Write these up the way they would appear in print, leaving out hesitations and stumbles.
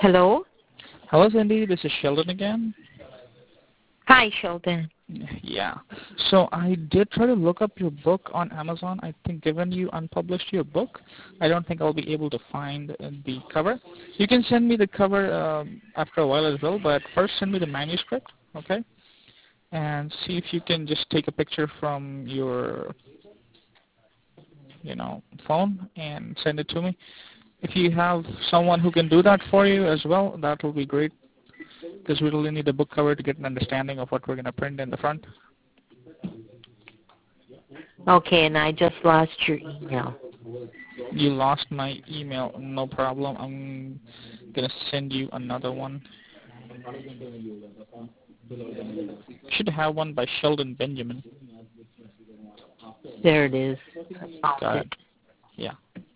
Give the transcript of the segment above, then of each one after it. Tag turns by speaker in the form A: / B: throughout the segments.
A: Hello?
B: Hello, Cindy. This is Sheldon again.
A: Hi, Sheldon.
B: Yeah. So I did try to look up your book on Amazon. I think given you unpublished your book, I don't think I'll be able to find the cover. You can send me the cover after a while as well, but first send me the manuscript, okay? And see if you can just take a picture from your, phone and send it to me. If you have someone who can do that for you as well, that will be great because we really need the book cover to get an understanding of what we're going to print in the front.
A: Okay, and I just lost your email.
B: You lost my email. No problem. I'm going to send you another one. Should have one by Sheldon Benjamin.
A: There it is. I found
B: Got it.
A: it.
B: Yeah.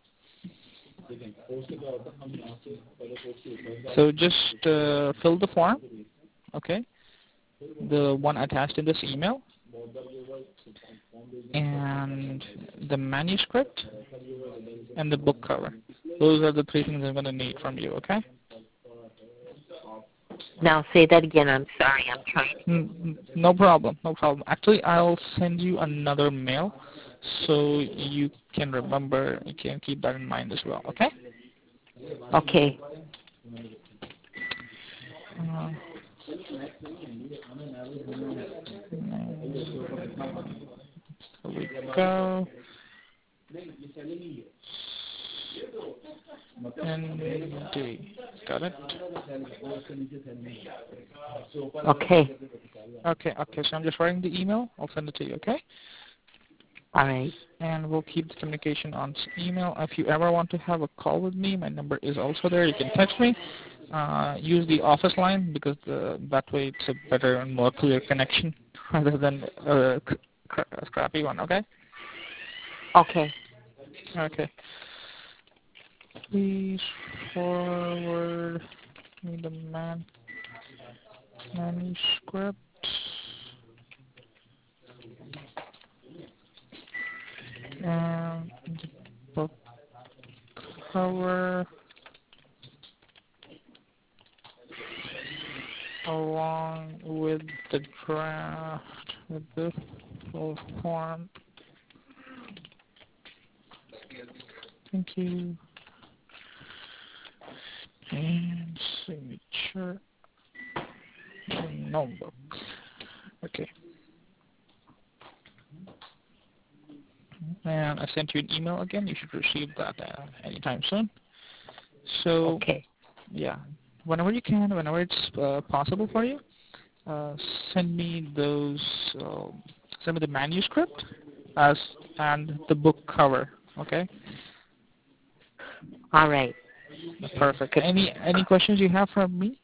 B: So just fill the form, okay? The one attached in this email, and the manuscript, and the book cover. Those are the three things I'm going to need from you, okay?
A: Now say that again. I'm sorry. I'm trying.
B: No problem. No problem. Actually, I'll send you another mail so you can remember, you can keep that in mind as well, okay?
A: Okay.
B: Here we go. ND. Got it?
A: Okay.
B: Okay, so I'm just writing the email. I'll send it to you, okay?
A: All right.
B: And we'll keep the communication on email. If you ever want to have a call with me, my number is also there. You can text me. Use the office line because that way it's a better and more clear connection rather than a scrappy one, okay?
A: Okay.
B: Okay. Please forward me the manuscript and the book cover along with the draft with the full form. Thank you. And signature notebook. Okay. And I sent you an email again. You should receive that anytime soon. So,
A: Okay.
B: yeah, whenever you can, whenever it's possible for you, send me those. Send me the manuscript and the book cover. Okay.
A: All right.
B: Perfect. Any questions you have for me?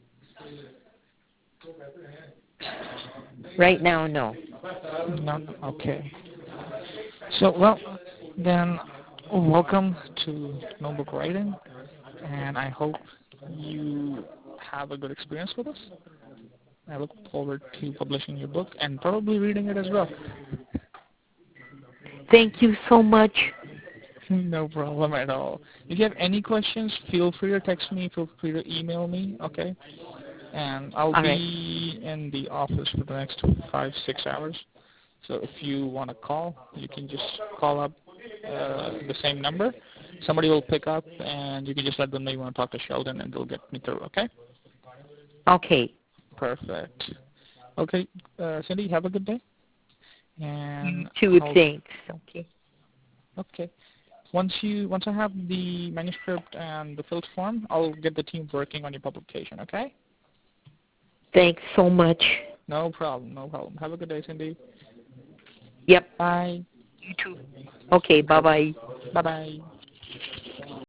A: Right now, no.
B: No. Okay. So, well, then, welcome to Notebook Writing, and I hope you have a good experience with us. I look forward to publishing your book and probably reading it as well.
A: Thank you so much.
B: No problem at all. If you have any questions, feel free to text me, feel free to email me, okay? And I'll
A: All right.
B: be in the office for the next 5-6 hours. So if you want to call, you can just call up the same number. Somebody will pick up, and you can just let them know you want to talk to Sheldon, and they'll get me through, okay?
A: Okay.
B: Perfect. Okay, Cindy, have a good day.
A: You
B: And
A: too. Thanks. Okay.
B: Okay. Once I have the manuscript and the filled form, I'll get the team working on your publication, okay?
A: Thanks so much.
B: No problem. Have a good day, Cindy.
A: Yep.
B: Bye.
A: You too. Okay. Bye-bye.
B: Bye-bye.